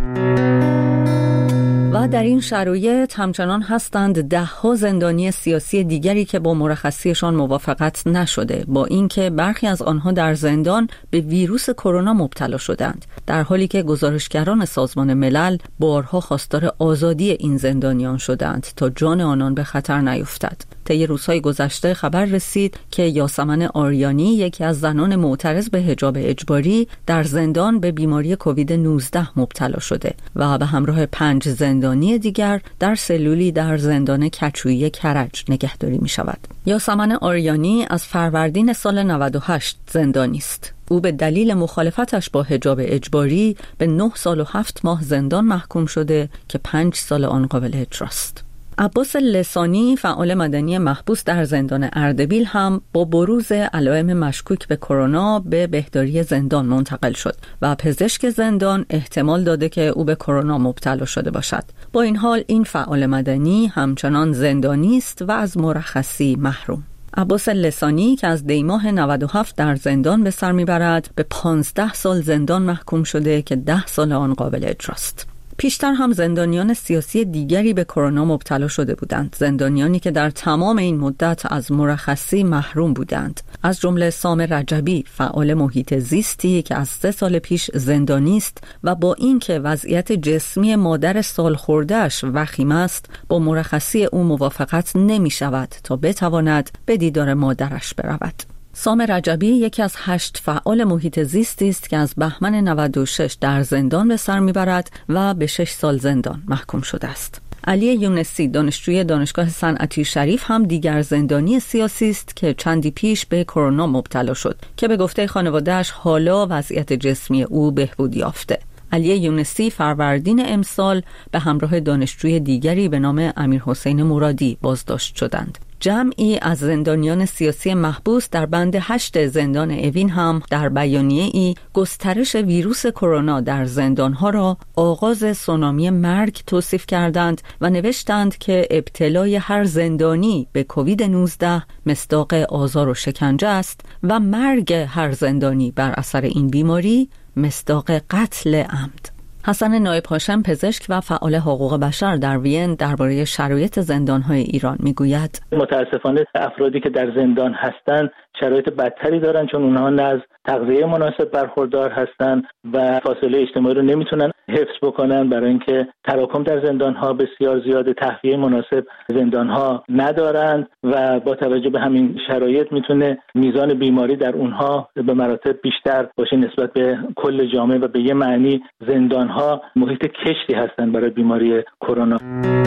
و در این شرایط همچنان هستند 10 زندانی سیاسی دیگری که با مرخصیشان موافقت نشده، با اینکه برخی از آنها در زندان به ویروس کرونا مبتلا شدند، در حالی که گزارشگران سازمان ملل بارها خواستار آزادی این زندانیان شدند تا جان آنان به خطر نیفتد. طی روزهای گذشته خبر رسید که یاسمن آریانی، یکی از زنان معترض به حجاب اجباری، در زندان به بیماری کووید 19 مبتلا شده و به همراه 5 زندانی دیگر در سلولی در زندان کچویی کرج نگهداری می شود. یاسمن آریانی از فروردین سال 98 زندانی است. او به دلیل مخالفتش با حجاب اجباری به 9 سال و 7 ماه زندان محکوم شده که 5 سال آن قابل اجراست. عباس لسانی، فعال مدنی محبوس در زندان اردبیل، هم با بروز علائم مشکوک به کرونا به بهداری زندان منتقل شد و پزشک زندان احتمال داده که او به کرونا مبتلا شده باشد. با این حال این فعال مدنی همچنان زندانی است و از مرخصی محروم. عباس لسانی که از دیماه 97 در زندان به سر میبرد، به 15 سال زندان محکوم شده که 10 سال آن قابل اجراست. پیشتر هم زندانیان سیاسی دیگری به کرونا مبتلا شده بودند، زندانیانی که در تمام این مدت از مرخصی محروم بودند، از جمله سام رجبی، فعال محیط زیستی که از 3 سال پیش زندانی است و با اینکه وضعیت جسمی مادر سالخورده‌اش وخیم است، با مرخصی او موافقت نمی شود تا بتواند به دیدار مادرش برود. سام رجبی یکی از 8 فعال محیط زیستی است که از بهمن 96 در زندان به سر میبرد و به 6 سال زندان محکوم شده است. علی یونسی، دانشجوی دانشگاه صنعتی شریف، هم دیگر زندانی سیاسی است که چندی پیش به کرونا مبتلا شد که به گفته خانواده‌اش حالا وضعیت جسمی او بهبود یافته. علی یونسی فروردین امسال به همراه دانشجوی دیگری به نام امیرحسین مرادی بازداشت شدند. جمعی از زندانیان سیاسی محبوس در بند 8 زندان اوین هم در بیانیه‌ای گسترش ویروس کرونا در زندانها را آغاز سونامی مرگ توصیف کردند و نوشتند که ابتلای هر زندانی به کووید 19 مصداق آزار و شکنجه است و مرگ هر زندانی بر اثر این بیماری مصداق قتل عمد. حسن نایب هاشم، پزشک و فعال حقوق بشر در وین، درباره شرایط زندان‌های ایران میگوید: متاسفانه افرادی که در زندان هستند شرایط بدتری دارن، چون اونها نه از تغذیه مناسب برخوردار هستن و فاصله اجتماعی رو نمیتونن حفظ بکنن، برای اینکه تراکم در زندان‌ها بسیار زیاده، تهویه مناسب زندان‌ها ندارند و با توجه به همین شرایط میتونه میزان بیماری در اونها به مراتب بیشتر باشه نسبت به کل جامعه و به یه معنی زندان‌ها محیط کشتی هستن برای بیماری کرونا.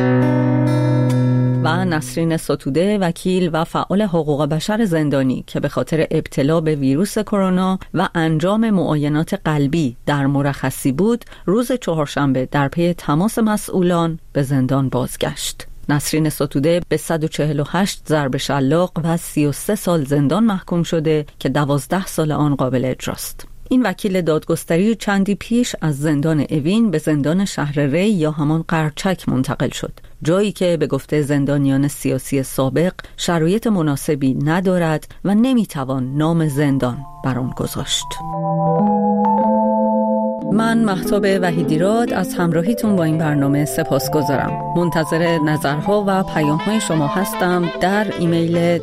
و نسرین ستوده، وکیل و فعال حقوق بشر زندانی که به خاطر ابتلا به ویروس کرونا و انجام معاینات قلبی در مرخصی بود، روز چهارشنبه در پی تماس مسئولان به زندان بازگشت. نسرین ستوده به 148 ضرب شلاق و 33 سال زندان محکوم شده که 12 سال آن قابل اجراست. این وکیل دادگستری چندی پیش از زندان اوین به زندان شهر ری یا همان قرچک منتقل شد، جایی که به گفته زندانیان سیاسی سابق شرایط مناسبی ندارد و نمیتوان نام زندان بر آن گذاشت. من مهتاب وحیدیراد از همراهیتون با این برنامه سپاسگزارم. منتظر نظرها و پیام‌های شما هستم در ایمیل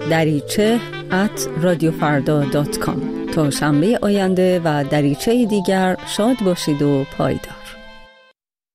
dariche@radiofarda.com. تا شنبه آینده و دریچه دیگر شاد باشید و پایدار.